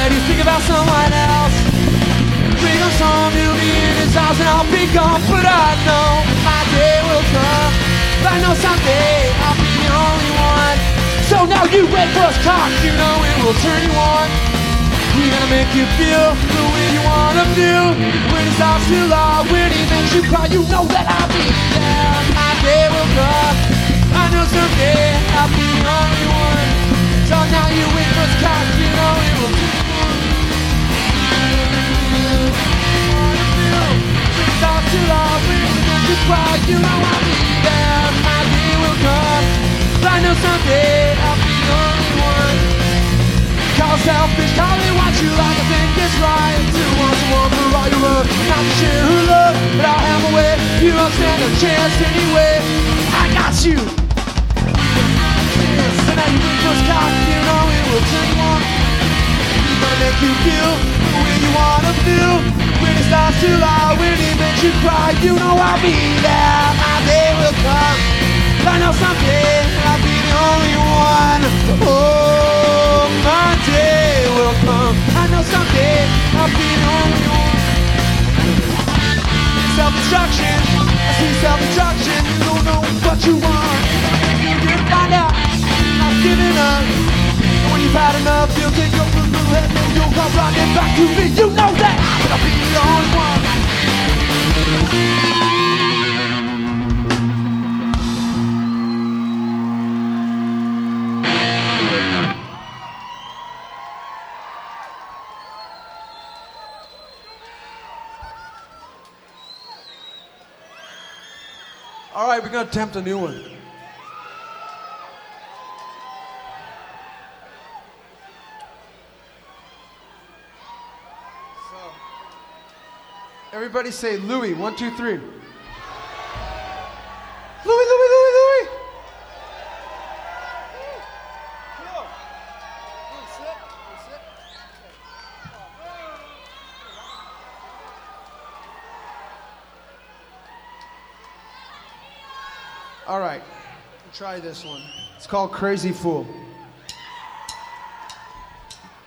Instead you think about someone else. Bring us home, you'll be in his house and I'll be gone. But I know my day will come. I know someday I'll be the only one. So now you wait for us, cock, you know it will turn you on. We gotta make you feel the way you wanna feel. When he stops to lie, when he makes you cry, you know that I'll be there. My day will come. I know someday I'll be the only one. So now you wait for us, cock, you know it will turn you on. When he stops to lie, when he makes you cry, you know I'll be there. My day will come. I know someday I'll be the only one. Call selfish, call it what you like, I think it's right to want someone for all you love, not to share her love, but I'll have a way. You don't stand a chance anyway. I got you. So now you wait for us, cock, you know it will turn you on. He's gonna make you feel the way you wanna feel. When he starts to lie, when he makes you cry, you know I'll be there. My day will come. I know someday I'll be the only one. Oh, my day will come. I know someday I'll be the only one. Self-destruction, I see self-destruction. You don't know what you want. You'll find out, not giving up. And when you've had enough, you'll take your little head and you'll come running back to me. You know that I'll be the only one. All right, we're going to attempt a new one. So, everybody say Louis. 1, 2, 3. Louis, Louis, Louis, Louis. All right, try this one. It's called Crazy Fool.